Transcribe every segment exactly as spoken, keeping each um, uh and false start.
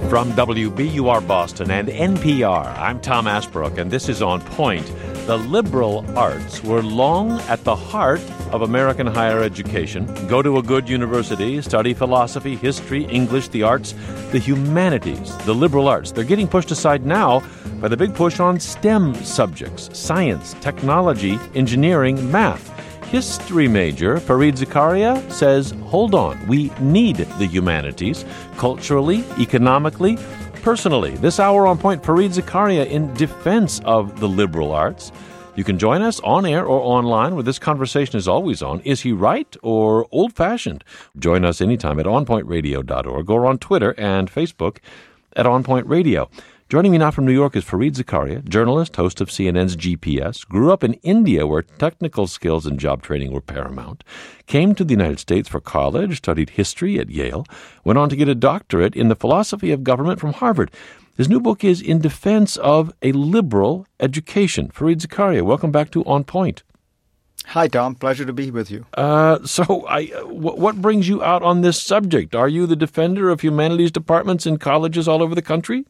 From W B U R Boston and N P R, I'm Tom Asbrook, and this is On Point. The liberal arts were long at the heart of American higher education. Go to a good university, study philosophy, history, English, the arts, the humanities, the liberal arts. They're getting pushed aside now by the big push on STEM subjects, science, technology, engineering, math. History major Fareed Zakaria says, hold on, we need the humanities, culturally, economically, personally. This hour on Point, Fareed Zakaria in defense of the liberal arts. You can join us on air or online, where this conversation is always on. Is he right or old-fashioned? Join us anytime at on point radio dot org or on Twitter and Facebook at On Point Radio. Joining me now from New York is Fareed Zakaria, journalist, host of C N N's G P S, grew up in India where technical skills and job training were paramount, came to the United States for college, studied history at Yale, went on to get a doctorate in the philosophy of government from Harvard. His new book is In Defense of a Liberal Education. Fareed Zakaria, welcome back to On Point. Hi, Tom. Pleasure to be with you. Uh, so I, w- what brings you out on this subject? Are you the defender of humanities departments in colleges all over the country?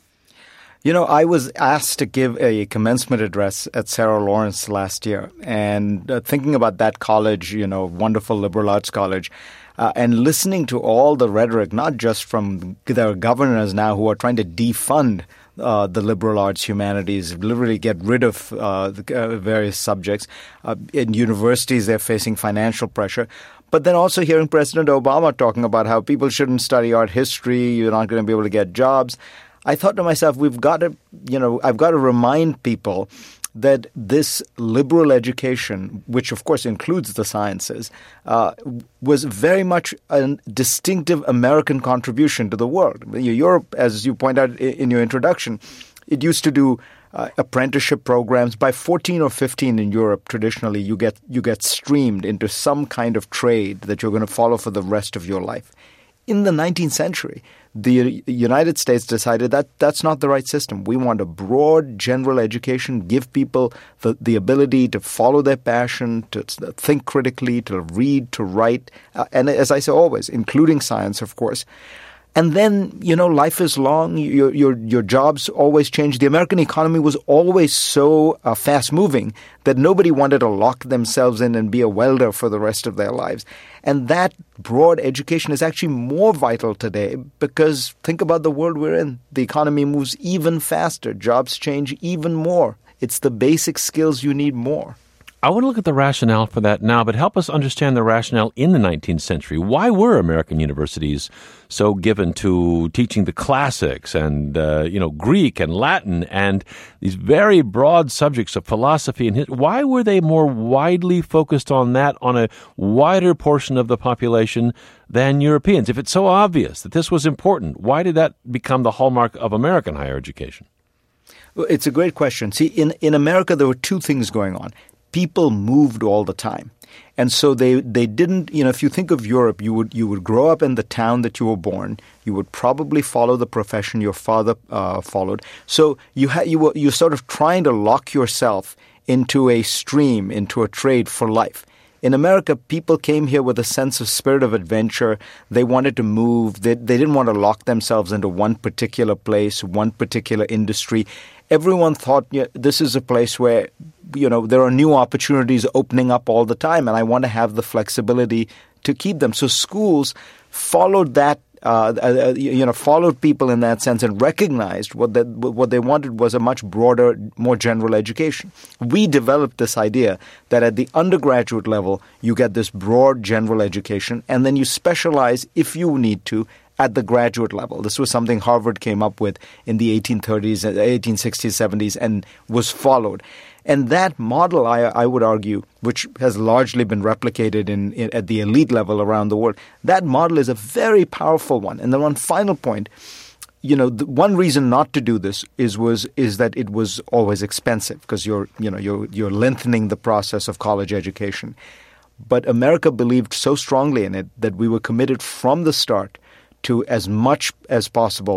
You know, I was asked to give a commencement address at Sarah Lawrence last year, and uh, thinking about that college, you know, wonderful liberal arts college, uh, and listening to all the rhetoric, not just from their governors now who are trying to defund uh, the liberal arts humanities, literally get rid of uh, the, uh, various subjects. Uh, in universities, they're facing financial pressure. But then also hearing President Obama talking about how people shouldn't study art history, you're not going to be able to get jobs. I thought to myself, we've got to, you know, I've got to remind people that this liberal education, which of course includes the sciences, uh, was very much a distinctive American contribution to the world. Europe, as you point out in your introduction, it used to do uh, apprenticeship programs. By fourteen or fifteen in Europe, traditionally, you get you get streamed into some kind of trade that you're going to follow for the rest of your life. In the nineteenth century, the United States decided that that's not the right system. We want a broad general education, give people the, the ability to follow their passion, to think critically, to read, to write, uh, and as I say always, including science, of course. And then, you know, life is long. Your your your jobs always change. The American economy was always so uh, fast-moving that nobody wanted to lock themselves in and be a welder for the rest of their lives. And that broad education is actually more vital today because think about the world we're in. The economy moves even faster. Jobs change even more. It's the basic skills you need more. I want to look at the rationale for that now, but help us understand the rationale in the nineteenth century. Why were American universities so given to teaching the classics and, uh, you know, Greek and Latin and these very broad subjects of philosophy and history? Why were they more widely focused on that on a wider portion of the population than Europeans? If it's so obvious that this was important, why did that become the hallmark of American higher education? Well, it's a great question. See, in, in America, there were two things going on. People moved all the time. And so they, they didn't, you know, if you think of Europe, you would you would grow up in the town that you were born. You would probably follow the profession your father uh, followed. So you ha- you were you're sort of trying to lock yourself into a stream, into a trade for life. In America, people came here with a sense of spirit of adventure. They wanted to move. They, they didn't want to lock themselves into one particular place, one particular industry. Everyone thought, yeah, this is a place where, you know, there are new opportunities opening up all the time, and I want to have the flexibility to keep them. So schools followed that, uh, uh, you know, followed people in that sense and recognized what that what they wanted was a much broader, more general education. We developed this idea that at the undergraduate level, you get this broad general education, and then you specialize if you need to at the graduate level. This was something Harvard came up with in the eighteen thirties, eighteen sixties, seventies, and was followed. And that model, I, I would argue, which has largely been replicated in, in at the elite level around the world, that model is a very powerful one. And then one final point, you know, the one reason not to do this is was is that it was always expensive because you're you know you're you're lengthening the process of college education. But America believed so strongly in it that we were committed from the start to as much as possible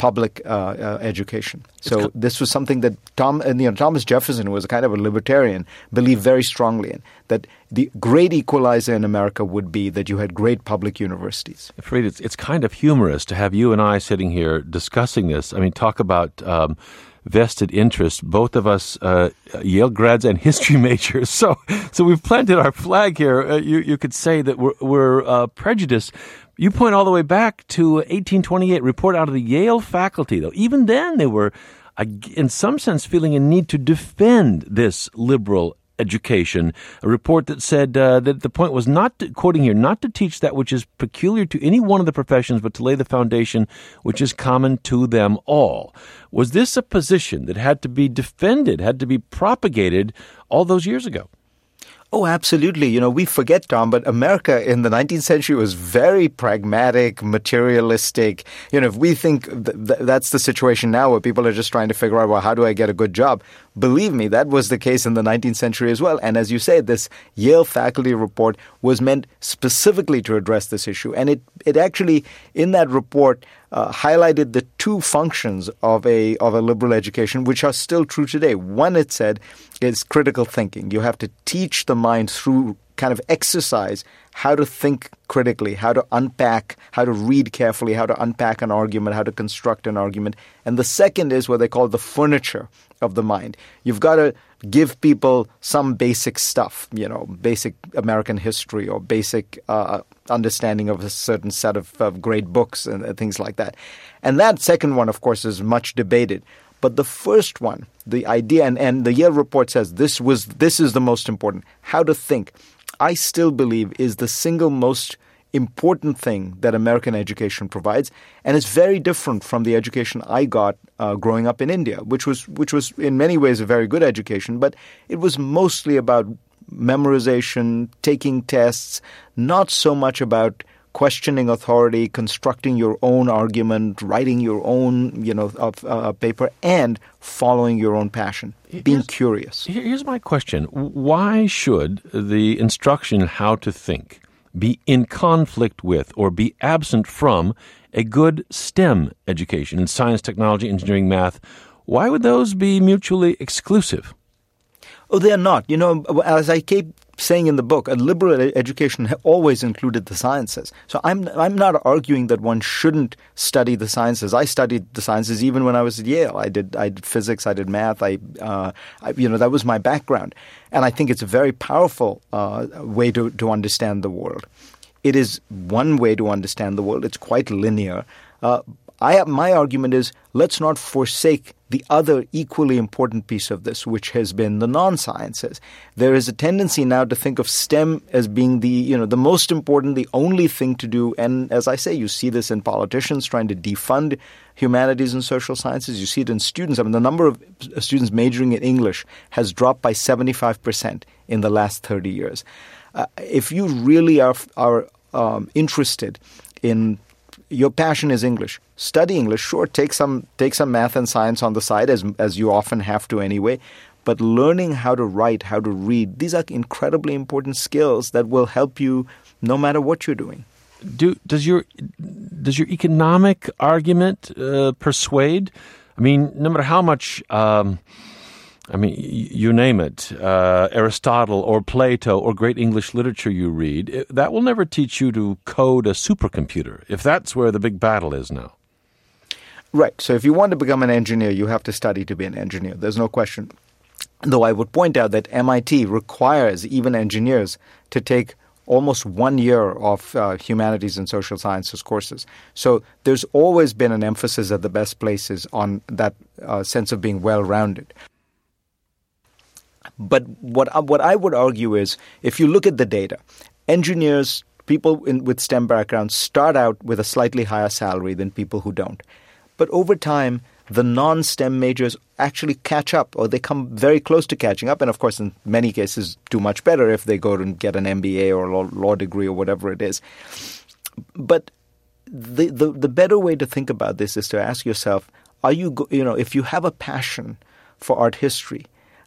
public uh, uh, education. So co- this was something that Tom, and, you know, Thomas Jefferson, who was a kind of a libertarian, believed very strongly in, that the great equalizer in America would be that you had great public universities. Fareed, it's, it's kind of humorous to have you and I sitting here discussing this. I mean, talk about um, vested interest, both of us uh, Yale grads and history majors. So so we've planted our flag here. Uh, you, you could say that we're, we're uh, prejudiced. You point all the way back to eighteen twenty-eight, report out of the Yale faculty, though. Even then, they were, uh, in some sense, feeling a need to defend this liberal education, a report that said uh, that the point was not, to, quoting here, not to teach that which is peculiar to any one of the professions, but to lay the foundation which is common to them all. Was this a position that had to be defended, had to be propagated all those years ago? Oh, absolutely. You know, we forget, Tom, but America in the nineteenth century was very pragmatic, materialistic. You know, if we think th- th- that's the situation now where people are just trying to figure out, well, how do I get a good job? Believe me, that was the case in the nineteenth century as well. And as you say, this Yale faculty report was meant specifically to address this issue. And it, it actually, in that report, Uh, highlighted the two functions of a of a liberal education, which are still true today. One, it said, is critical thinking. You have to teach the mind through kind of exercise how to think critically, how to unpack, how to read carefully, how to unpack an argument, how to construct an argument. And the second is what they call the furniture of the mind. You've got to give people some basic stuff, you know, basic American history or basic uh, understanding of a certain set of, of great books and uh, things like that. And that second one, of course, is much debated. But the first one, the idea, and, and the Yale report says this was this is the most important, how to think, I still believe is the single most important thing that American education provides, and it's very different from the education I got uh, growing up in India, which was which was in many ways a very good education, but it was mostly about memorization, taking tests, not so much about questioning authority, constructing your own argument, writing your own, you know, uh, paper, and following your own passion, being here's, curious. Here's my question. Why should the instruction how to think be in conflict with or be absent from a good STEM education in science, technology, engineering, math? Why would those be mutually exclusive? Oh, they are not. You know, as I keep saying in the book, a liberal education always included the sciences. So I'm I'm not arguing that one shouldn't study the sciences. I studied the sciences even when I was at Yale. I did I did physics, I did math. I, uh, I you know, that was my background, and I think it's a very powerful uh, way to to understand the world. It is one way to understand the world. It's quite linear. Uh, I my argument is let's not forsake the other equally important piece of this, which has been the non-sciences. There is a tendency now to think of STEM as being the, you know, the most important, the only thing to do. And as I say, you see this in politicians trying to defund humanities and social sciences. You see it in students. I mean, the number of students majoring in English has dropped by seventy-five percent in the last thirty years. Uh, if you really are, are um, interested in your passion is English, study English. Sure, take some take some math and science on the side, as as you often have to anyway. But learning how to write, how to read, these are incredibly important skills that will help you no matter what you're doing. Do does your does your economic argument uh, persuade? I mean, no matter how much. Um, I mean, you name it, uh, Aristotle or Plato or great English literature you read, it, that will never teach you to code a supercomputer, if that's where the big battle is now. Right. So if you want to become an engineer, you have to study to be an engineer. There's no question. Though I would point out that M I T requires even engineers to take almost one year of uh, humanities and social sciences courses. So there's always been an emphasis at the best places on that uh, sense of being well-rounded. But what what I would argue is, if you look at the data, engineers, people in, with STEM backgrounds start out with a slightly higher salary than people who don't. But over time, the non-STEM majors actually catch up, or they come very close to catching up. And of course, in many cases, do much better if they go and get an M B A or law, law degree or whatever it is. But the, the the better way to think about this is to ask yourself, are you, you know, if you have a passion for art history,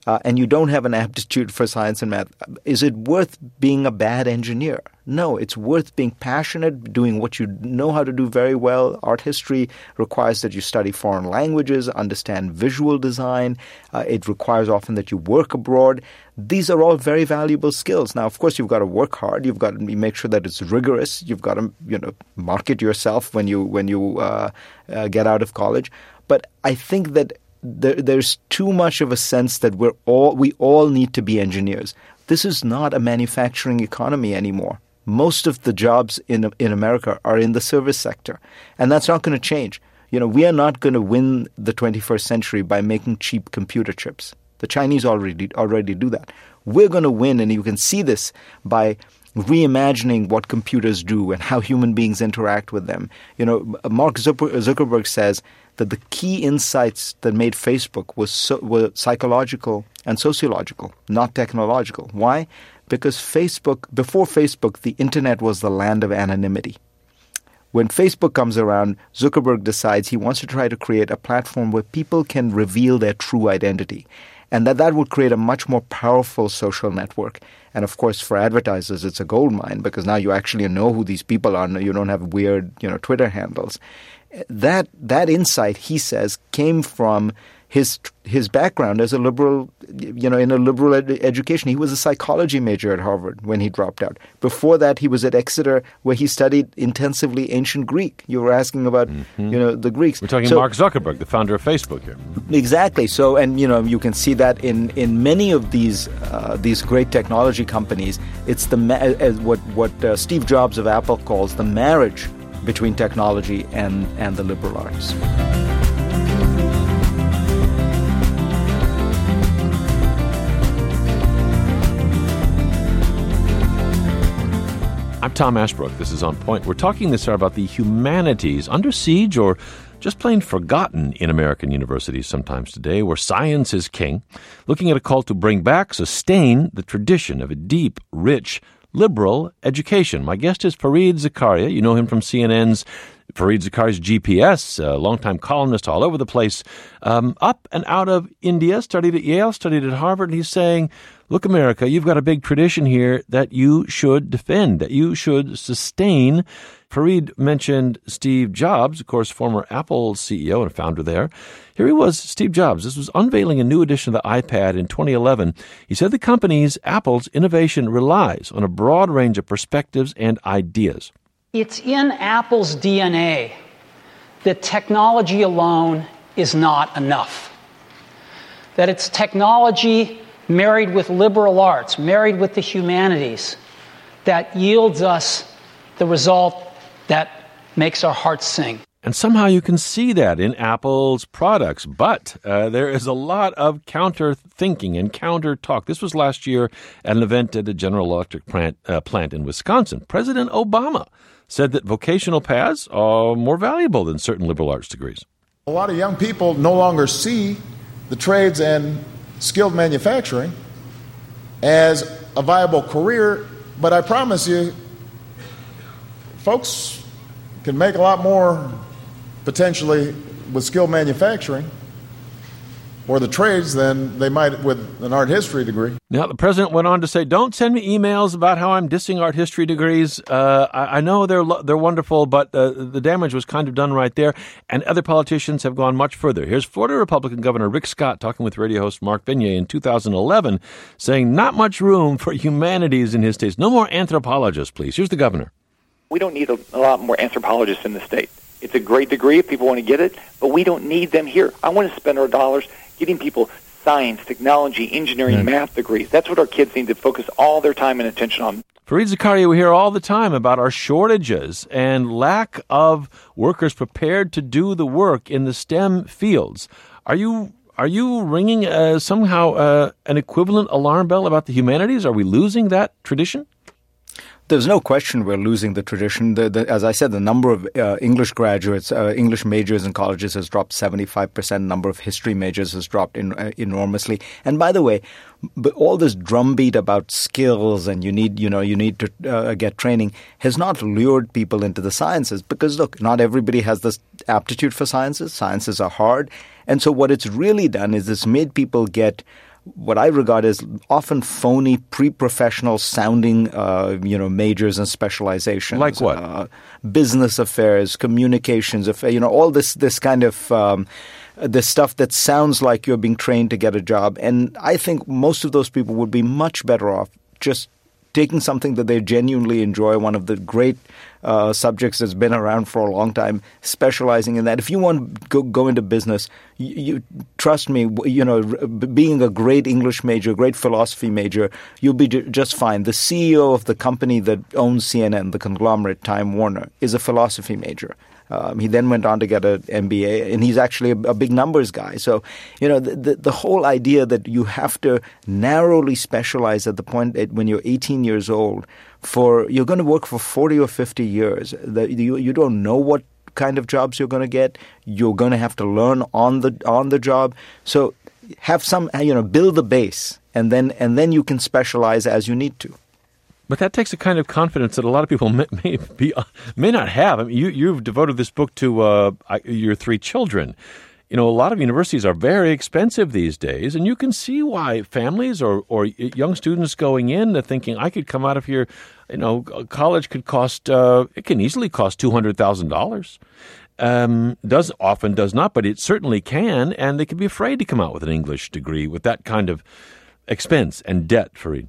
uh, and you don't have an aptitude for science and math, is it worth being a bad engineer? No, it's worth being passionate, doing what you know how to do very well. Art history requires that you study foreign languages, understand visual design. Uh, it requires often that you work abroad. These are all very valuable skills. Now, of course, you've got to work hard. You've got to make sure that it's rigorous. You've got to, you know, market yourself when you when you uh, uh, get out of college. But I think that there, there's too much of a sense that we're all we all need to be engineers. This is not a manufacturing economy anymore. Most of the jobs in in America are in the service sector, and that's not going to change. You know, we are not going to win the twenty-first century by making cheap computer chips. The Chinese already already do that. We're going to win, and you can see this by reimagining what computers do and how human beings interact with them. You know, Mark Zuckerberg says that the key insights that made Facebook was so, were psychological and sociological, not technological. Why? Because Facebook, before Facebook, the internet was the land of anonymity. When Facebook comes around, Zuckerberg decides he wants to try to create a platform where people can reveal their true identity. And that that would create a much more powerful social network. And of course, for advertisers, it's a gold mine because now you actually know who these people are. You don't have weird, you know, Twitter handles. That that insight, he says, came from his his background as a liberal, you know, in a liberal ed- education. He was a psychology major at Harvard when he dropped out. Before that, he was at Exeter, where he studied intensively ancient Greek. You were asking about, mm-hmm. you know, the Greeks. We're talking so, Mark Zuckerberg, the founder of Facebook here. Exactly. So, and you know, you can see that in, in many of these uh, these great technology companies. It's the ma- as what what uh, Steve Jobs of Apple calls the marriage between technology and and the liberal arts. I'm Tom Ashbrook. This is On Point. We're talking this hour about the humanities under siege or just plain forgotten in American universities sometimes today, where science is king, looking at a call to bring back, sustain the tradition of a deep, rich, liberal education. My guest is Fareed Zakaria. You know him from C N N's Fareed Zakaria's G P S, a longtime columnist all over the place, um, up and out of India, studied at Yale, studied at Harvard, and he's saying, look, America, you've got a big tradition here that you should defend, that you should sustain. Fareed mentioned Steve Jobs, of course, former Apple C E O and founder there. Here he was, Steve Jobs. This was unveiling a new edition of the iPad in twenty eleven. He said the company's, Apple's, innovation relies on a broad range of perspectives and ideas. It's in Apple's D N A that technology alone is not enough. That it's technology married with liberal arts, married with the humanities, that yields us the result that makes our hearts sing. And somehow you can see that in Apple's products. But uh, there is a lot of counter-thinking and counter-talk. This was last year at an event at a General Electric plant, uh, plant in Wisconsin. President Obama said that vocational paths are more valuable than certain liberal arts degrees. A lot of young people no longer see the trades and skilled manufacturing as a viable career, but I promise you, folks can make a lot more potentially with skilled manufacturing or the trades than they might with an art history degree. Now, the president went on to say, don't send me emails about how I'm dissing art history degrees. Uh, I, I know they're they're wonderful, but uh, the damage was kind of done right there. And other politicians have gone much further. Here's Florida Republican Governor Rick Scott talking with radio host Mark Vigne in two thousand eleven, saying not much room for humanities in his states. No more anthropologists, please. Here's the governor. We don't need a, a lot more anthropologists in the state. It's a great degree if people want to get it, but we don't need them here. I want to spend our dollars getting people science, technology, engineering, mm. math degrees. That's what our kids need to focus all their time and attention on. Fareed Zakaria, we hear all the time about our shortages and lack of workers prepared to do the work in the STEM fields. Are you are you ringing uh, somehow uh, an equivalent alarm bell about the humanities? Are we losing that tradition? There's no question we're losing the tradition. The, the, as I said, the number of uh, English graduates, uh, English majors in colleges has dropped seventy-five percent. The number of history majors has dropped in, uh, enormously. And by the way, but all this drumbeat about skills and you need, you know, you need to uh, get training has not lured people into the sciences because, look, not everybody has this aptitude for sciences. Sciences are hard. And so what it's really done is it's made people get what I regard as often phony, pre-professional sounding, uh, you know, majors and specializations. Like what? Uh, business affairs, communications, you know, all this this kind of um, this stuff that sounds like you're being trained to get a job. And I think most of those people would be much better off just taking something that they genuinely enjoy, one of the great uh, subjects that's been around for a long time, specializing in that. If you want to go, go into business, you, you trust me, you know, being a great English major, great philosophy major, you'll be just fine. The C E O of the company that owns C N N, the conglomerate Time Warner, is a philosophy major. Um, he then went on to get an M B A, and he's actually a, a big numbers guy. So, you know, the, the, the whole idea that you have to narrowly specialize at the point at when you're eighteen years old, for you're going to work for forty or fifty years. The, you, you don't know what kind of jobs you're going to get. You're going to have to learn on the on the job. So, have some, you know, build the base, and then and then you can specialize as you need to. But that takes a kind of confidence that a lot of people may, may be may not have. I mean, you you've devoted this book to uh, your three children. You know, a lot of universities are very expensive these days, and you can see why families or or young students going in are thinking, I could come out of here. You know, college could cost uh, it can easily cost two hundred thousand dollars. Um, does often does not, but it certainly can, and they can be afraid to come out with an English degree with that kind of expense and debt, Fareed.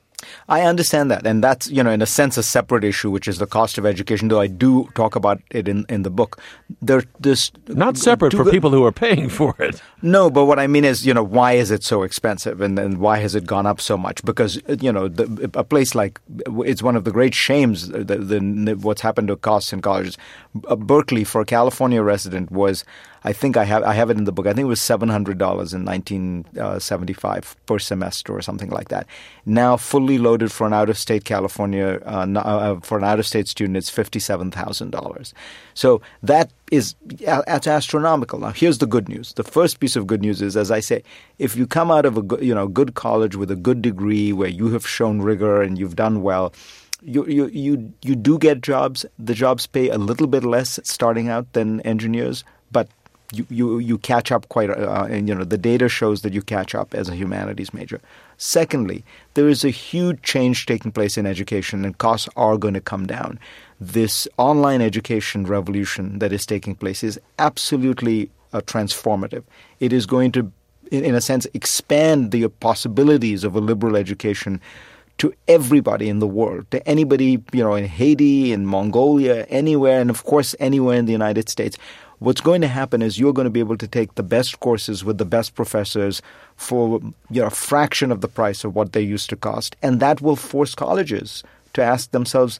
I understand that, and that's, you know, in a sense, a separate issue, which is the cost of education, though I do talk about it in, in the book. There, this Not separate for people who are paying for it. No, but what I mean is, you know, why is it so expensive, and, and why has it gone up so much? Because, you know, the, a place like, it's one of the great shames, the, the, what's happened to costs in colleges. Uh, Berkeley, for a California resident, was, I think I have I have it in the book. I think it was seven hundred dollars in nineteen seventy-five per semester or something like that. Now, fully loaded for an out-of-state California uh, uh, for an out-of-state student, it's fifty-seven thousand dollars. So that is that's astronomical. Now, here's the good news. The first piece of good news is, as I say, if you come out of a you know good college with a good degree where you have shown rigor and you've done well, You, you you you do get jobs. The jobs pay a little bit less starting out than engineers, but you you, you catch up quite. Uh, and you know the data shows that you catch up as a humanities major. Secondly, there is a huge change taking place in education, and costs are going to come down. This online education revolution that is taking place is absolutely uh, transformative. It is going to, in, in a sense, expand the possibilities of a liberal education to everybody in the world, to anybody, you know, in Haiti, in Mongolia, anywhere, and of course anywhere in the United States. What's going to happen is you're going to be able to take the best courses with the best professors for, you know, a fraction of the price of what they used to cost. And that will force colleges to ask themselves,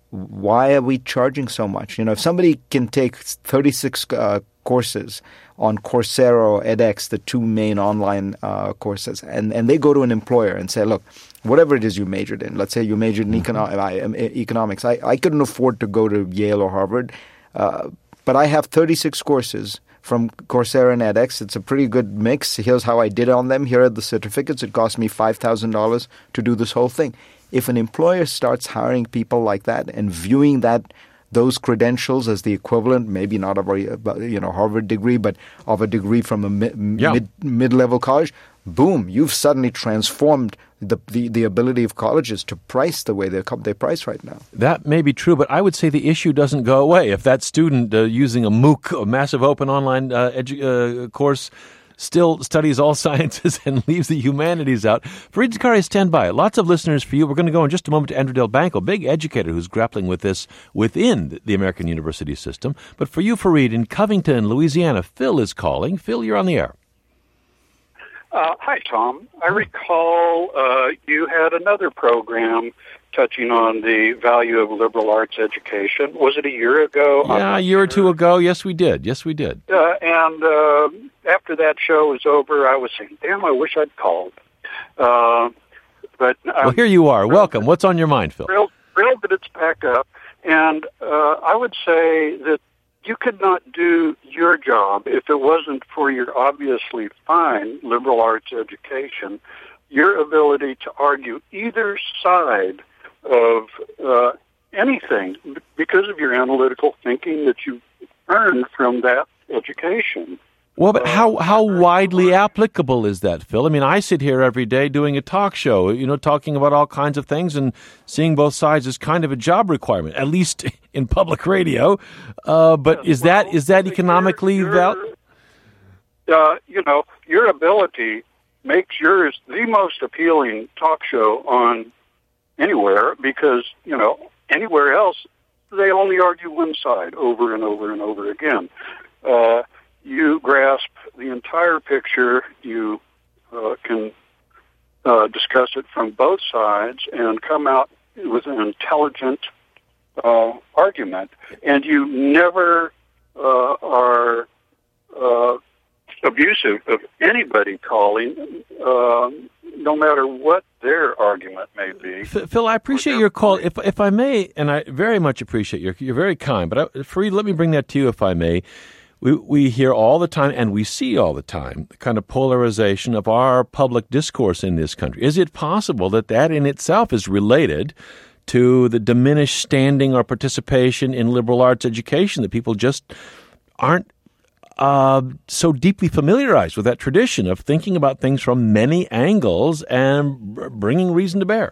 why are we charging so much? You know, if somebody can take thirty-six uh, courses on Coursera or edX, the two main online uh, courses, and, and they go to an employer and say, look, whatever it is you majored in, let's say you majored in econo- economics. I, I couldn't afford to go to Yale or Harvard, uh, but I have thirty-six courses from Coursera and edX. It's a pretty good mix. Here's how I did on them. Here are the certificates. It cost me five thousand dollars to do this whole thing. If an employer starts hiring people like that and viewing that those credentials as the equivalent, maybe not of a you know Harvard degree, but of a degree from a mi- yeah. mid mid-level college, boom! You've suddenly transformed the, the the ability of colleges to price the way they they price right now. That may be true, but I would say the issue doesn't go away if that student uh, using a MOOC, a massive open online uh, edu- uh, course, still studies all sciences and leaves the humanities out. Fareed Zakaria, stand by. Lots of listeners for you. We're going to go in just a moment to Andrew Delbanco, big educator who's grappling with this within the American university system. But for you, Fareed, in Covington, Louisiana, Phil is calling. Phil, you're on the air. Uh, hi, Tom. I recall uh, you had another program touching on the value of liberal arts education. Was it a year ago? Yeah, a year or two ago. Yes, we did. Yes, we did. Uh, and uh, after that show was over, I was saying, damn, I wish I'd called. Uh, but well, here you are. Welcome. What's on your mind, Phil? Thrilled, thrilled that it's back up. And uh, I would say that you could not do your job if it wasn't for your obviously fine liberal arts education, your ability to argue either side of uh, anything because of your analytical thinking that you earned from that education. Well, but how, Uh, how widely applicable is that, Phil? I mean, I sit here every day doing a talk show, you know, talking about all kinds of things, and seeing both sides is kind of a job requirement, at least in public radio. Uh, but is that well, is that economically your- valid? Uh, you know, your ability makes yours the most appealing talk show on anywhere, because, you know, anywhere else, they only argue one side over and over and over again. Uh, you grasp the entire picture. You uh, can uh, discuss it from both sides and come out with an intelligent uh, argument. And you never uh, are uh, abusive of anybody calling, uh, no matter what their argument may be. Phil, I appreciate your call. If if I may, and I very much appreciate your, you're very kind, but I, Fareed, let me bring that to you if I may. We we hear all the time, and we see all the time, the kind of polarization of our public discourse in this country. Is it possible that that in itself is related to the diminished standing or participation in liberal arts education, that people just aren't uh, so deeply familiarized with that tradition of thinking about things from many angles and bringing reason to bear?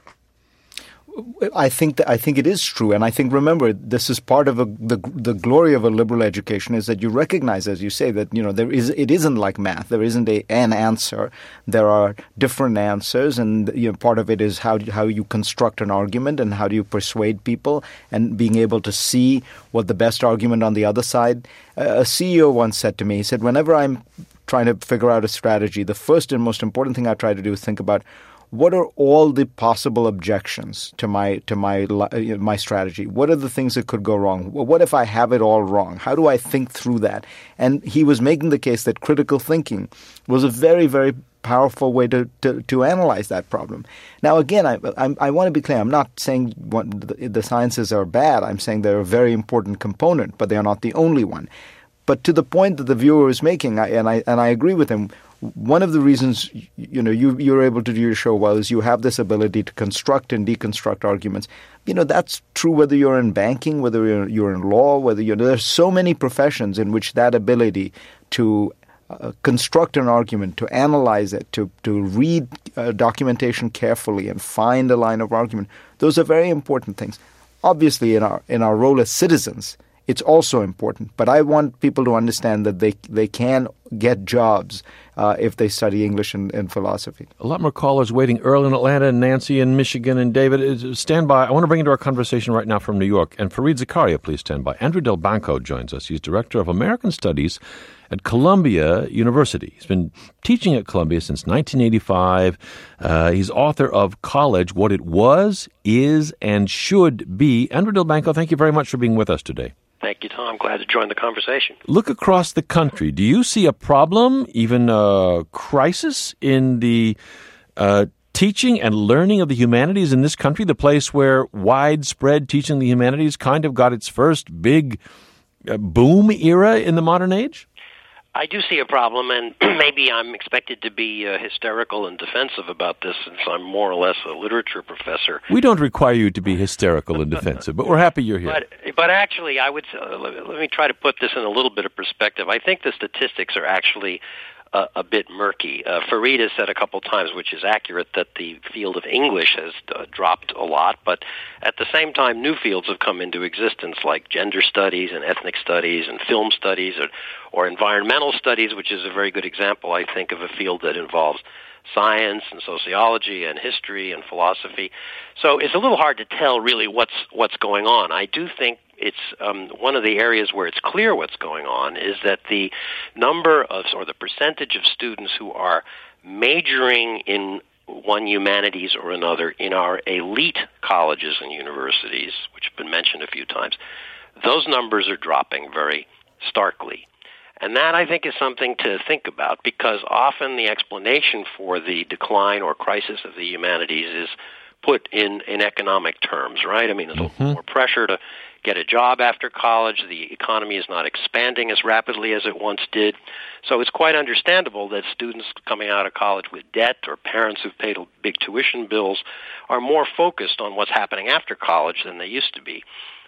I think that, I think it is true, and I think, remember, this is part of a, the the glory of a liberal education is that you recognize, as you say, that, you know, there is it isn't like math. There isn't a an answer. There are different answers, and, you know, part of it is how do, how you construct an argument and how do you persuade people, and being able to see what the best argument on the other side. Uh, a C E O once said to me, he said, whenever I'm trying to figure out a strategy, the first and most important thing I try to do is think about, what are all the possible objections to my to my my strategy? What are the things that could go wrong? What if I have it all wrong? How do I think through that? And he was making the case that critical thinking was a very, very powerful way to, to, to analyze that problem. Now, again, I, I, I want to be clear. I'm not saying what the, the sciences are bad. I'm saying they're a very important component, but they are not the only one. But to the point that the viewer is making, I, and I and I agree with him, one of the reasons, you know, you, you're able to do your show well is you have this ability to construct and deconstruct arguments. You know, that's true whether you're in banking, whether you're, you're in law, whether you're, there's so many professions in which that ability to uh, construct an argument, to analyze it, to, to read uh, documentation carefully and find a line of argument, those are very important things. Obviously, in our in our role as citizens, it's also important. But I want people to understand that they they can get jobs uh, if they study English and, and philosophy. A lot more callers waiting. Earl in Atlanta, and Nancy in Michigan, and David. Stand by. I want to bring into our conversation right now from New York. And Fareed Zakaria, please stand by. Andrew Del Banco joins us. He's Director of American Studies at Columbia University. He's been teaching at Columbia since nineteen eighty-five. Uh, he's author of College, What It Was, Is, and Should Be. Andrew Del Banco, thank you very much for being with us today. Thank you, Tom. Glad to join the conversation. Look across the country. Do you see a problem, even a crisis, in the uh, teaching and learning of the humanities in this country, the place where widespread teaching of the humanities kind of got its first big uh, boom era in the modern age? I do see a problem, and maybe I'm expected to be uh, hysterical and defensive about this since I'm more or less a literature professor. We don't require you to be hysterical and defensive, but we're happy you're here. But, but actually, I would uh, let, let me try to put this in a little bit of perspective. I think the statistics are actually uh, a bit murky. Uh, Fareed has said a couple times, which is accurate, that the field of English has uh, dropped a lot, but at the same time, new fields have come into existence, like gender studies and ethnic studies and film studies, or, or environmental studies, which is a very good example, I think, of a field that involves science and sociology and history and philosophy. So it's a little hard to tell really what's what's going on. I do think it's um, one of the areas where it's clear what's going on is that the number of, or the percentage of students who are majoring in one humanities or another in our elite colleges and universities, which have been mentioned a few times, those numbers are dropping very starkly. And that, I think, is something to think about, because often the explanation for the decline or crisis of the humanities is put in, in economic terms, right? I mean, there's mm-hmm. more pressure to get a job after college. The economy is not expanding as rapidly as it once did. So it's quite understandable that students coming out of college with debt or parents who've paid big tuition bills are more focused on what's happening after college than they used to be.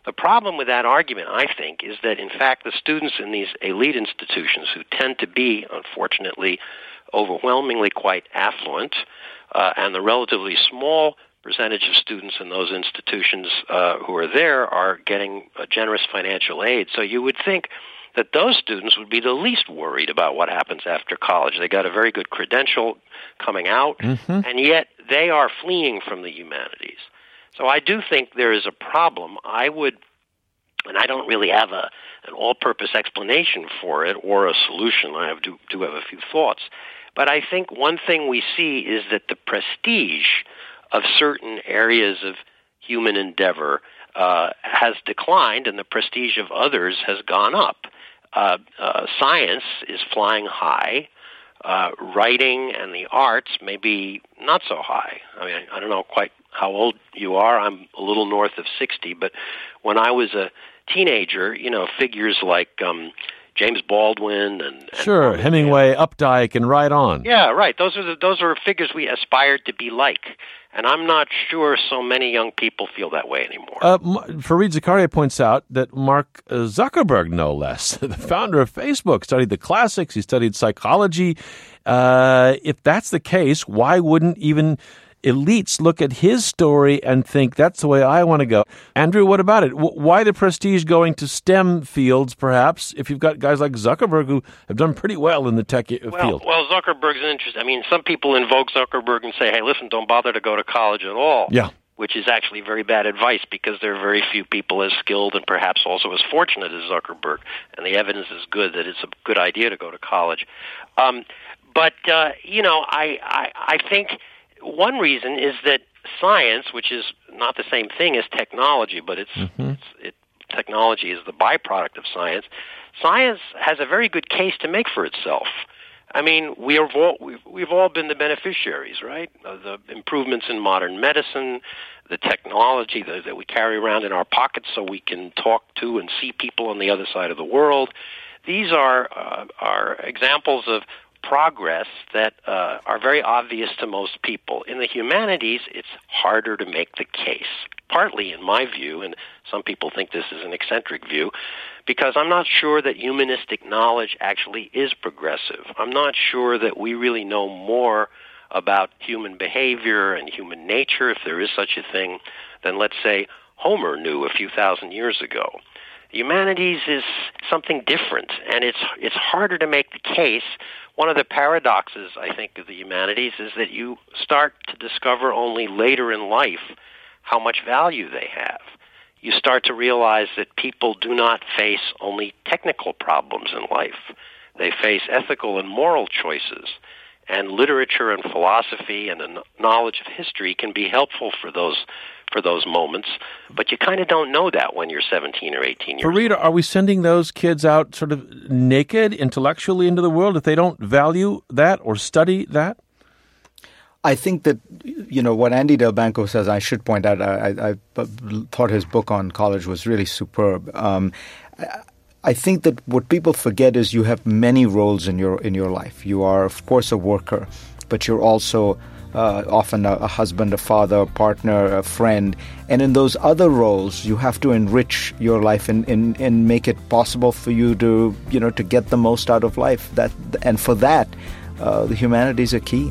The problem with that argument, I think, is that, in fact, the students in these elite institutions, who tend to be, unfortunately, overwhelmingly quite affluent, uh, and the relatively small percentage of students in those institutions uh, who are there are getting a generous financial aid. So you would think that those students would be the least worried about what happens after college. They got a very good credential coming out, mm-hmm. and yet they are fleeing from the humanities. So I do think there is a problem. I would, and I don't really have a an all-purpose explanation for it or a solution. I have, do, do have a few thoughts. But I think one thing we see is that the prestige of certain areas of human endeavor uh, has declined, and the prestige of others has gone up. Uh, uh, science is flying high. Uh, writing and the arts may be not so high. I mean, I don't know quite how old you are. I'm a little north of sixty, but when I was a teenager, you know, figures like um, James Baldwin and, and sure, and, Hemingway, and, Updike, and right on. Yeah, right. Those are the, those are figures we aspired to be like, and I'm not sure so many young people feel that way anymore. Uh, Fareed Zakaria points out that Mark Zuckerberg, no less, the founder of Facebook, studied the classics. He studied psychology. Uh, if that's the case, why wouldn't even elites look at his story and think that's the way I want to go? Andrew, what about it? Why the prestige going to STEM fields, perhaps, if you've got guys like Zuckerberg who have done pretty well in the tech well, field? Well, Zuckerberg's interesting. I mean, some people invoke Zuckerberg and say, hey, listen, don't bother to go to college at all. Yeah. Which is actually very bad advice because there are very few people as skilled and perhaps also as fortunate as Zuckerberg, and the evidence is good that it's a good idea to go to college. Um, but, uh, you know, I, I, I think one reason is that science, which is not the same thing as technology, but it's, mm-hmm. it's it, technology is the byproduct of science. Science has a very good case to make for itself. I mean, we have all, we've, we've all been the beneficiaries, right? Uh, the improvements in modern medicine, the technology that, that we carry around in our pockets so we can talk to and see people on the other side of the world. These are uh, are examples of progress that uh, are very obvious to most people. In the humanities, it's harder to make the case, partly in my view, and some people think this is an eccentric view, because I'm not sure that humanistic knowledge actually is progressive. I'm not sure that we really know more about human behavior and human nature, if there is such a thing, than, let's say, Homer knew a few thousand years ago. The humanities is something different, and it's it's harder to make the case. One of the paradoxes, I think, of the humanities is that you start to discover only later in life how much value they have. You start to realize that people do not face only technical problems in life. They face ethical and moral choices, and literature and philosophy and the knowledge of history can be helpful for those for those moments, but you kind of don't know that when you're seventeen or eighteen years old. Fareed, are we sending those kids out sort of naked intellectually into the world if they don't value that or study that? I think that, you know, what Andy Delbanco says, I should point out, I, I, I thought his book on college was really superb. Um, I think that what people forget is you have many roles in your in your life. You are, of course, a worker, but you're also Uh, often a, a husband, a father, a partner, a friend. And in those other roles, you have to enrich your life and, and, and make it possible for you to, you know, to get the most out of life. That, and for that, uh, the humanities are key.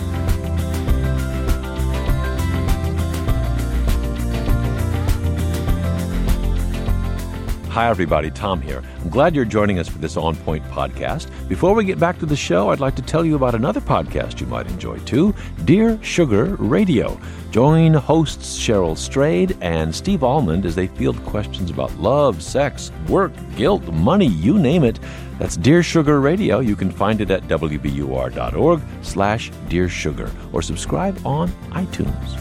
Hi, everybody. Tom here. I'm glad you're joining us for this On Point podcast. Before we get back to the show, I'd like to tell you about another podcast you might enjoy, too, Dear Sugar Radio. Join hosts Cheryl Strayed and Steve Almond as they field questions about love, sex, work, guilt, money, you name it. That's Dear Sugar Radio. You can find it at W B U R dot org slash Dear Sugar or subscribe on iTunes.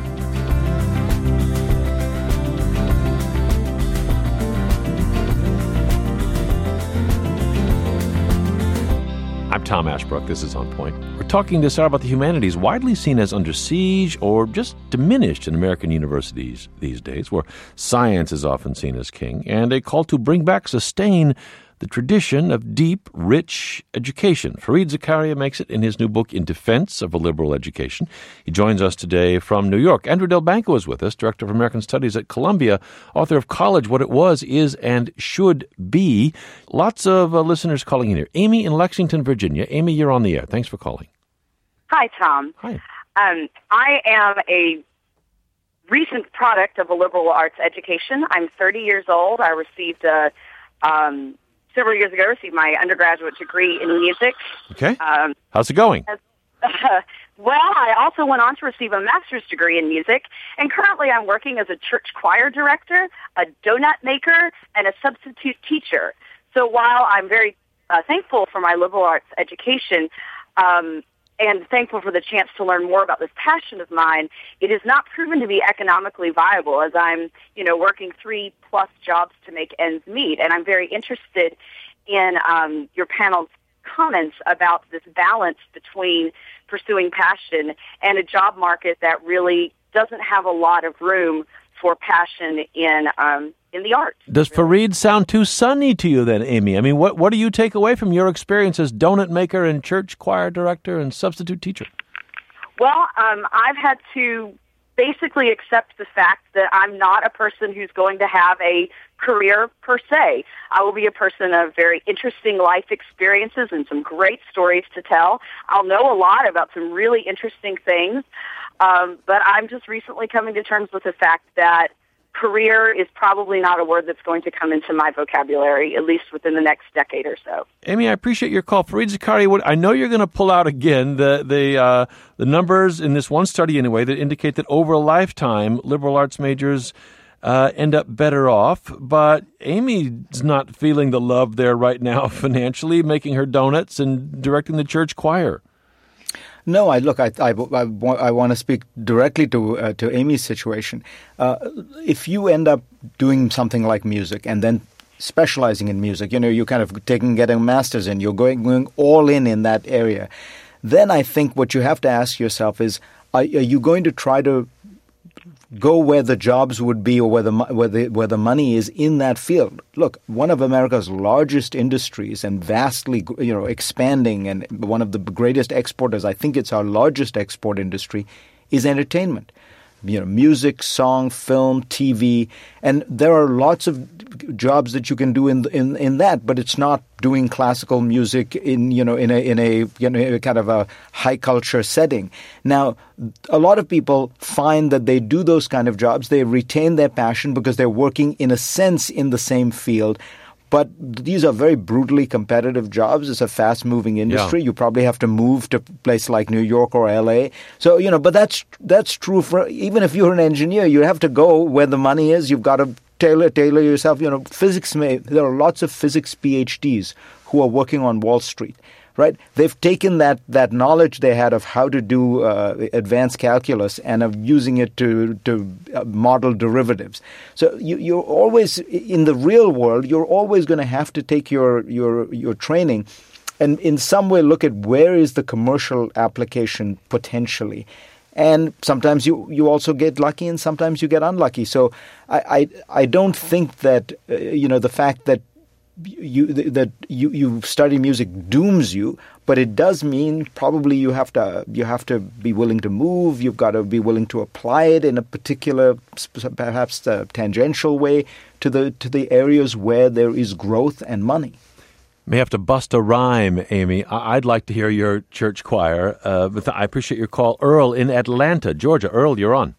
I'm Tom Ashbrook. This is On Point. We're talking this hour about the humanities, widely seen as under siege or just diminished in American universities these days, where science is often seen as king, and a call to bring back, sustain the tradition of deep, rich education. Fareed Zakaria makes it in his new book, In Defense of a Liberal Education. He joins us today from New York. Andrew Del Banco is with us, Director of American Studies at Columbia, author of College, What It Was, Is, and Should Be. Lots of uh, listeners calling in here. Amy in Lexington, Virginia. Amy, you're on the air. Thanks for calling. Hi, Tom. Hi. Um, I am a recent product of a liberal arts education. I'm thirty years old. I received a, um, several years ago, received my undergraduate degree in music. Okay. Um, How's it going? As, uh, well, I also went on to receive a master's degree in music, and currently I'm working as a church choir director, a donut maker, and a substitute teacher. So while I'm very uh, thankful for my liberal arts education, um, and thankful for the chance to learn more about this passion of mine, it has not proven to be economically viable as I'm, you know, working three plus jobs to make ends meet. And I'm very interested in um, your panel's comments about this balance between pursuing passion and a job market that really doesn't have a lot of room for passion in um, in the arts. Does Fareed sound too sunny to you then, Amy? I mean, what, what do you take away from your experience as donut maker and church choir director and substitute teacher? Well, um, I've had to basically accept the fact that I'm not a person who's going to have a career per se. I will be a person of very interesting life experiences and some great stories to tell. I'll know a lot about some really interesting things, um, but I'm just recently coming to terms with the fact that career is probably not a word that's going to come into my vocabulary, at least within the next decade or so. Amy, I appreciate your call. Fareed Zakaria, what, I know you're going to pull out again the the uh, the numbers in this one study anyway that indicate that over a lifetime, liberal arts majors uh, end up better off. But Amy's not feeling the love there right now financially, making her donuts and directing the church choir. No, I look. I I, I, I want to speak directly to uh, to Amy's situation. Uh, if you end up doing something like music and then specializing in music, you know, you're kind of taking getting a master's in, you're going going all in in that area. Then I think what you have to ask yourself is: Are, are you going to try to go where the jobs would be, or where the where the where the money is in that field? Look, one of America's largest industries and vastly, you know, expanding, and one of the greatest exporters. I think it's our largest export industry, is entertainment. You know, music, song, film, T V, and there are lots of jobs that you can do in in in that. But it's not doing classical music in you know in a in a you know kind of a high culture setting. Now, a lot of people find that they do those kind of jobs. They retain their passion because they're working in a sense in the same field. But these are very brutally competitive jobs. It's a fast-moving industry. Yeah. You probably have to move to a place like New York or L A. So, you know, but that's that's true for even if you're an engineer, you have to go where the money is. You've got to tailor tailor yourself. You know, physics may there are lots of physics P H Ds who are working on Wall Street. Right? They've taken that, that knowledge they had of how to do uh, advanced calculus and of using it to to uh, model derivatives. So you, you're always in the real world. You're always going to have to take your your your training, and in some way look at where is the commercial application potentially. And sometimes you, you also get lucky, and sometimes you get unlucky. So I I, I don't think that uh, you know the fact that You that you you study music dooms you, but it does mean probably you have to you have to be willing to move. You've got to be willing to apply it in a particular, perhaps a tangential way to the to the areas where there is growth and money. May have to bust a rhyme, Amy. I'd like to hear your church choir, uh, but I appreciate your call. Earl in Atlanta, Georgia. Earl, you're on.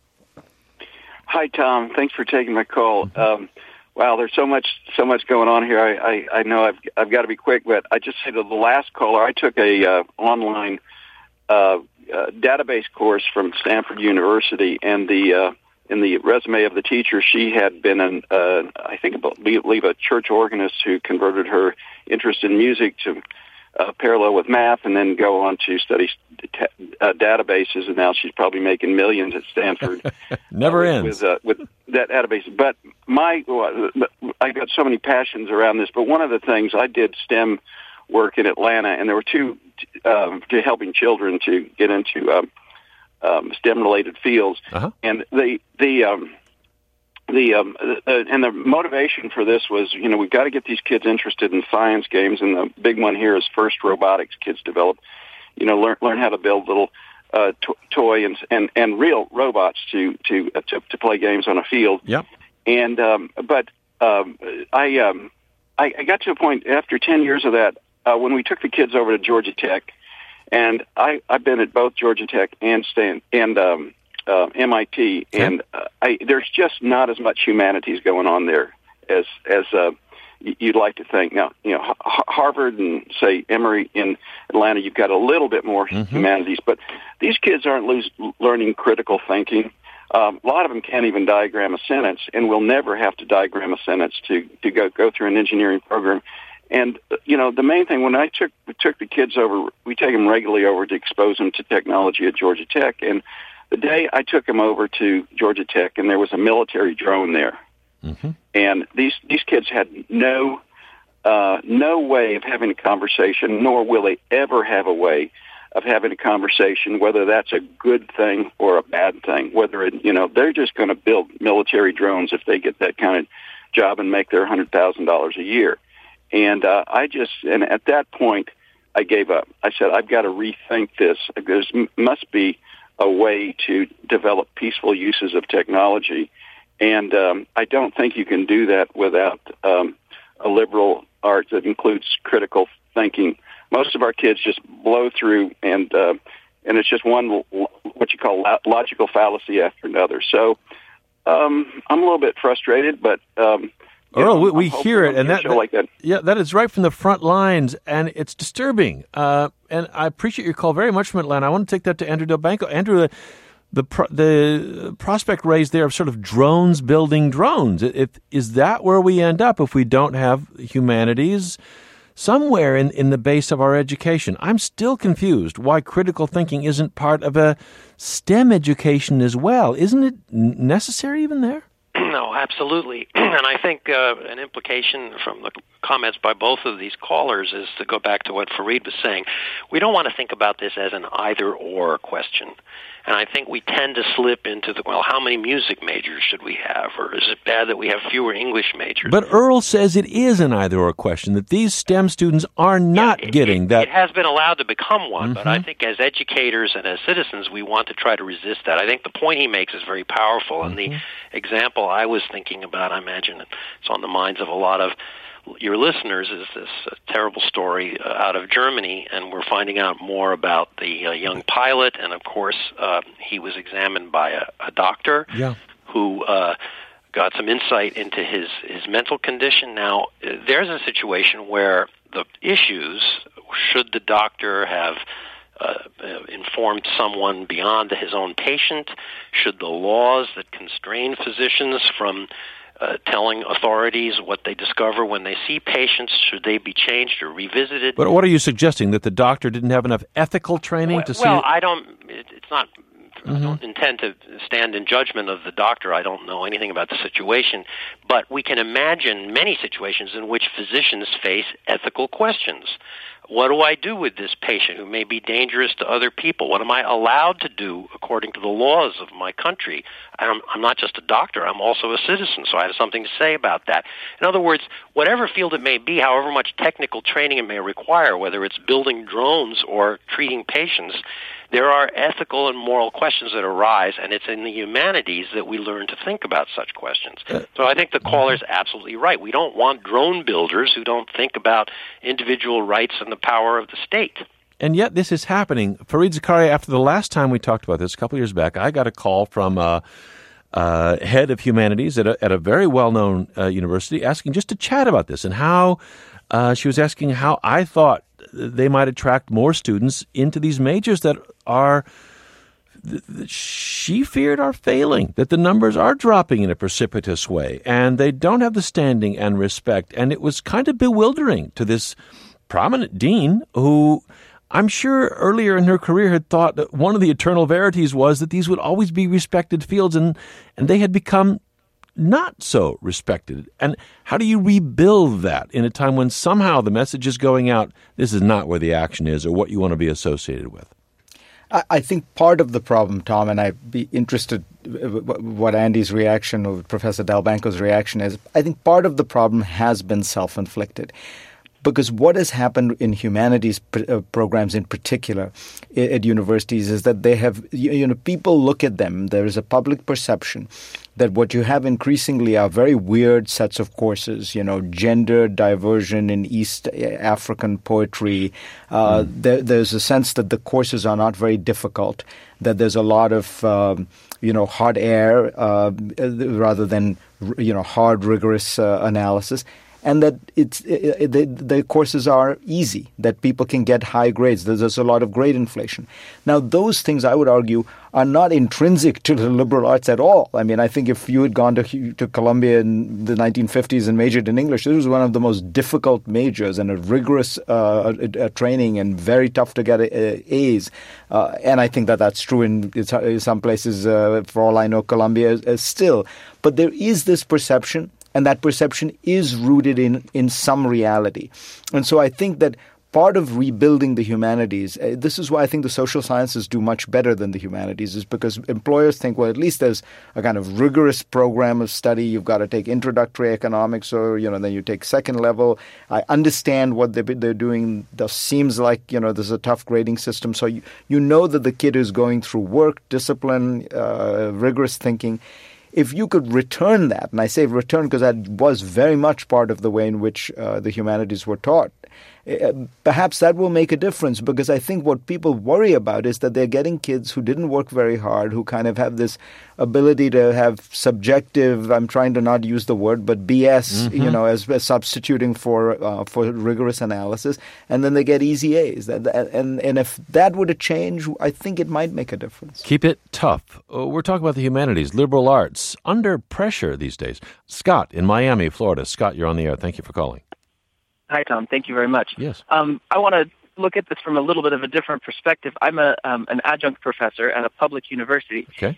Hi, Tom. Thanks for taking my call. Um, Wow, there's so much so much going on here. I, I, I know I've I've got to be quick, but I just say to the last caller, I took a uh, online uh, uh, database course from Stanford University, and the uh, in the resume of the teacher, she had been an uh, I think I believe a church organist who converted her interest in music to uh, parallel with math, and then go on to study t- uh, databases. And now she's probably making millions at Stanford. Never uh, ends with, uh, with that database. But my, I got so many passions around this. But one of the things I did STEM work in Atlanta, and there were two um, to helping children to get into um, um, STEM-related fields, uh-huh. and the the um, the, um, the and the motivation for this was, you know, we've got to get these kids interested in science games, and the big one here is FIRST Robotics. Kids develop, you know, learn learn how to build little uh, to- toy and and and real robots to to uh, to, to play games on a field. Yep. And um, but um, I, um, I I got to a point after ten years of that uh, when we took the kids over to Georgia Tech, and I I've been at both Georgia Tech and Stan and um, uh, M I T, okay. and uh, I, there's just not as much humanities going on there as as uh, you'd like to think. Now, you know, H- Harvard and say Emory in Atlanta, you've got a little bit more mm-hmm. humanities, but these kids aren't lose, learning critical thinking. Um, a lot of them can't even diagram a sentence, and will never have to diagram a sentence to, to go, go through an engineering program. And, you know, the main thing, when I took took the kids over, we take them regularly over to expose them to technology at Georgia Tech. And the day I took them over to Georgia Tech, and there was a military drone there. Mm-hmm. And these, these kids had no uh, no way of having a conversation, nor will they ever have a way of having a conversation, whether that's a good thing or a bad thing, whether it, you know, they're just going to build military drones if they get that kind of job and make their one hundred thousand dollars a year. And uh, I just, and at that point, I gave up. I said, I've got to rethink this. There must be a way to develop peaceful uses of technology. And um, I don't think you can do that without um, a liberal art that includes critical thinking. Most of our kids just blow through, and uh, and it's just one what you call logical fallacy after another. So um, I'm a little bit frustrated, but um, Earl, know, we, we hear it, and that, that, like that yeah, that is right from the front lines, and it's disturbing. Uh, and I appreciate your call very much from Atlanta. I want to take that to Andrew Delbanco. Andrew, the the, pro, the prospect raised there of sort of drones building drones. If, is that where we end up if we don't have humanities somewhere in, in the base of our education? I'm still confused why critical thinking isn't part of a STEM education as well. Isn't it necessary even there? No, absolutely. And I think uh, an implication from the comments by both of these callers is to go back to what Fareed was saying. We don't want to think about this as an either-or question. And I think we tend to slip into the, well, how many music majors should we have? Or is it bad that we have fewer English majors? But Earl says it is an either-or question, that these STEM students are not yeah, it, getting it, that. It has been allowed to become one, mm-hmm. but I think as educators and as citizens, we want to try to resist that. I think the point he makes is very powerful, mm-hmm. and the example I was thinking about, I imagine it's on the minds of a lot of your listeners, is this uh, terrible story uh, out of Germany, and we're finding out more about the uh, young pilot, and of course uh, he was examined by a, a doctor yeah. who uh, got some insight into his, his mental condition. Now, uh, there's a situation where the issues, should the doctor have uh, informed someone beyond his own patient? Should the laws that constrain physicians from Uh, telling authorities what they discover when they see patients, should they be changed or revisited? But what are you suggesting, that the doctor didn't have enough ethical training well, to see? Well, it? I don't, it, it's not, mm-hmm. I don't intend to stand in judgment of the doctor. I don't know anything about the situation. But we can imagine many situations in which physicians face ethical questions. What do I do with this patient who may be dangerous to other people? What am I allowed to do according to the laws of my country? I'm, I'm not just a doctor. I'm also a citizen, so I have something to say about that. In other words, whatever field it may be, however much technical training it may require, whether it's building drones or treating patients, there are ethical and moral questions that arise, and it's in the humanities that we learn to think about such questions. So I think the caller's absolutely right. We don't want drone builders who don't think about individual rights and the power of the state. And yet this is happening. Fareed Zakaria, after the last time we talked about this, a couple of years back, I got a call from a, a head of humanities at a, at a very well-known uh, university asking just to chat about this, and how uh, she was asking how I thought they might attract more students into these majors that are, that she feared are failing, that the numbers are dropping in a precipitous way, and they don't have the standing and respect. And it was kind of bewildering to this prominent dean who, I'm sure earlier in her career, had thought that one of the eternal verities was that these would always be respected fields, and, and they had become not so respected. And how do you rebuild that in a time when somehow the message is going out, this is not where the action is or what you want to be associated with? I, I think part of the problem, Tom, and I'd be interested what Andy's reaction or Professor Delbanco's reaction is. I think part of the problem has been self-inflicted. Because what has happened in humanities uh, programs in particular at universities is that they have, you, you know, people look at them. There is a public perception that what you have increasingly are very weird sets of courses, you know, gender diversion in East African poetry. Uh, mm. there, there's a sense that the courses are not very difficult, that there's a lot of, um, you know, hard air uh, rather than, you know, hard, rigorous uh, analysis. And that it's it, it, the, the courses are easy, that people can get high grades. There's, there's a lot of grade inflation. Now, those things, I would argue, are not intrinsic to the liberal arts at all. I mean, I think if you had gone to, to Columbia in the nineteen fifties and majored in English, this was one of the most difficult majors and a rigorous uh, a, a training and very tough to get a, a A's. Uh, and I think that that's true in, in some places, uh, for all I know, Columbia is, is still. But there is this perception. And that perception is rooted in, in some reality. And so I think that part of rebuilding the humanities, uh, this is why I think the social sciences do much better than the humanities, is because employers think, well, at least there's a kind of rigorous program of study. You've got to take introductory economics, or, you know, then you take second level. I understand what they're, they're doing. That seems like, you know, there's a tough grading system. So you, you know that the kid is going through work, discipline, uh, rigorous thinking. If you could return that, and I say return because that was very much part of the way in which uh, the humanities were taught, uh, perhaps that will make a difference, because I think what people worry about is that they're getting kids who didn't work very hard, who kind of have this ability to have subjective, I'm trying to not use the word, but B S, mm-hmm. you know, as, as substituting for uh, for rigorous analysis, and then they get easy A's. That, and, and if that were to change, I think it might make a difference. Keep it tough. Uh, we're talking about the humanities, liberal arts, under pressure these days. Scott in Miami, Florida. Scott, you're on the air. Thank you for calling. Hi, Tom. Thank you very much. Yes. Um, I want to look at this from a little bit of a different perspective. I'm a um, an adjunct professor at a public university. Okay.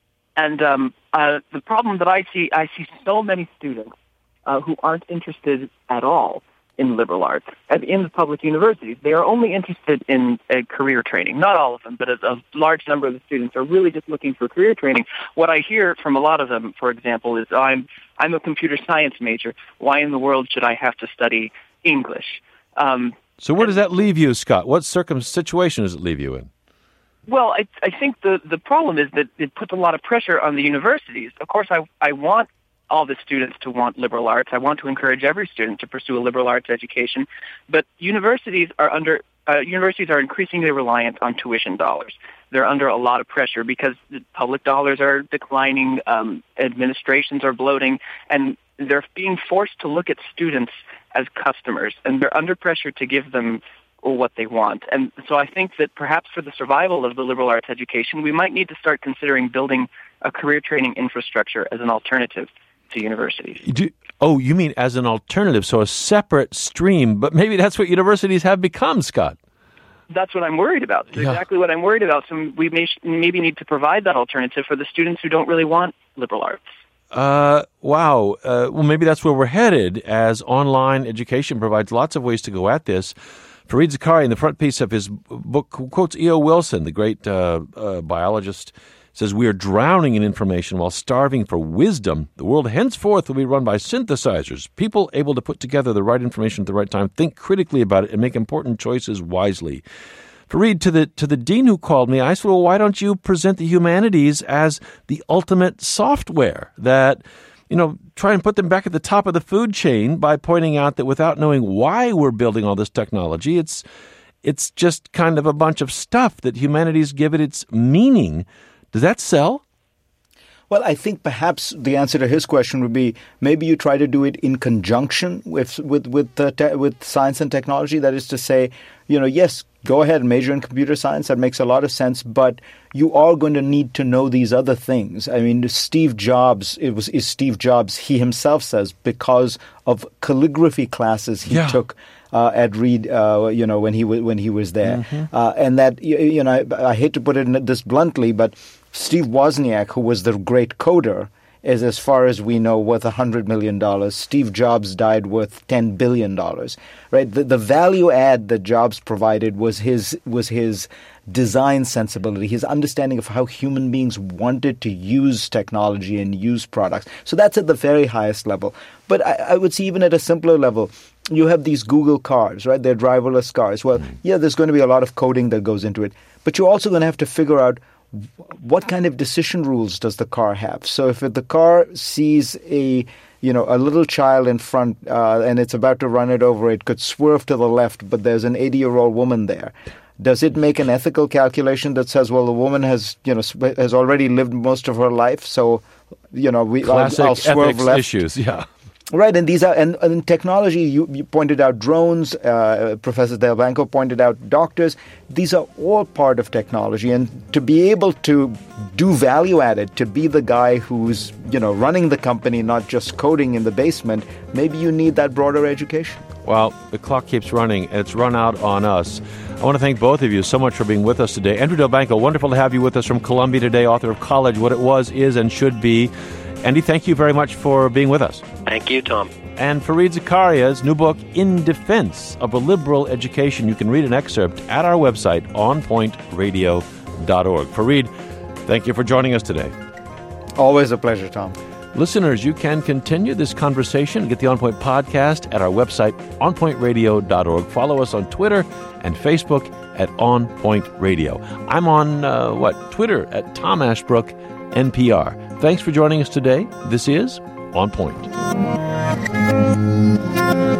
And um, uh, the problem that I see, I see so many students uh, who aren't interested at all in liberal arts. And in the public universities, they are only interested in uh, career training. Not all of them, but a, a large number of the students are really just looking for career training. What I hear from a lot of them, for example, is I'm I'm a computer science major. Why in the world should I have to study English? Um, so where does that leave you, Scott? What circum situation does it leave you in? Well, I, I think the, the problem is that it puts a lot of pressure on the universities. Of course, I, I want all the students to want liberal arts. I want to encourage every student to pursue a liberal arts education. But universities are under uh, universities are increasingly reliant on tuition dollars. They're under a lot of pressure because the public dollars are declining, um, administrations are bloating, and they're being forced to look at students as customers, and they're under pressure to give them what they want. And so I think that perhaps for the survival of the liberal arts education, we might need to start considering building a career training infrastructure as an alternative to universities. Do, oh, you mean as an alternative, so a separate stream, but maybe that's what universities have become, Scott. That's what I'm worried about. That's yeah. exactly what I'm worried about. So we may maybe need to provide that alternative for the students who don't really want liberal arts. Uh, wow. Uh, well, maybe that's where we're headed, as online education provides lots of ways to go at this. Fareed Zakaria, in the front piece of his book, quotes E O. Wilson, the great uh, uh, biologist, says, "We are drowning in information while starving for wisdom. The world henceforth will be run by synthesizers, people able to put together the right information at the right time, think critically about it, and make important choices wisely." Fareed, to the to the dean who called me, I said, well, why don't you present the humanities as the ultimate software that, you know, try and put them back at the top of the food chain by pointing out that without knowing why we're building all this technology, it's it's just kind of a bunch of stuff that humanities give it its meaning. Does that sell? Well, I think perhaps the answer to his question would be maybe you try to do it in conjunction with with with uh, te- with science and technology. That is to say, you know, yes, go ahead and major in computer science. That makes a lot of sense. But you are going to need to know these other things. I mean, Steve Jobs, it was is Steve Jobs, he himself says, because of calligraphy classes he yeah. took uh, at Reed, uh, you know, when he was when he was there. Mm-hmm. Uh, and that, you know, I, I hate to put it this bluntly, but Steve Wozniak, who was the great coder, is, as far as we know, worth one hundred million dollars. Steve Jobs died worth ten billion dollars, right? The, the value add that Jobs provided was his was his design sensibility, his understanding of how human beings wanted to use technology and use products. So that's at the very highest level. But I, I would see even at a simpler level, you have these Google cars, right? They're driverless cars. Well, yeah, there's going to be a lot of coding that goes into it. But you're also going to have to figure out what kind of decision rules does the car have. So if the car sees a you know, a little child in front uh, and it's about to run it over, it could swerve to the left, but there's an eighty-year-old woman there. Does it make an ethical calculation that says, well, the woman has, you know, has already lived most of her life, so, you know, we Classic I'll, I'll swerve ethics left. issues, yeah. Right, and these are and, and technology. You, you pointed out drones. Uh, Professor Delbanco pointed out doctors. These are all part of technology, and to be able to do value added, to be the guy who's you know running the company, not just coding in the basement, maybe you need that broader education. Well, the clock keeps running, and it's run out on us. I want to thank both of you so much for being with us today. Andrew Delbanco, wonderful to have you with us from Columbia today, author of College, What It Was, Is, and Should Be. Andy, thank you very much for being with us. Thank you, Tom. And Fareed Zakaria's new book, In Defense of a Liberal Education. You can read an excerpt at our website, on point radio dot org. Fareed, thank you for joining us today. Always a pleasure, Tom. Listeners, you can continue this conversation. Get the On Point podcast at our website, on point radio dot org. Follow us on Twitter and Facebook at On Point Radio. I'm on, uh, what, Twitter at Tom Ashbrook, N P R. Thanks for joining us today. This is On Point.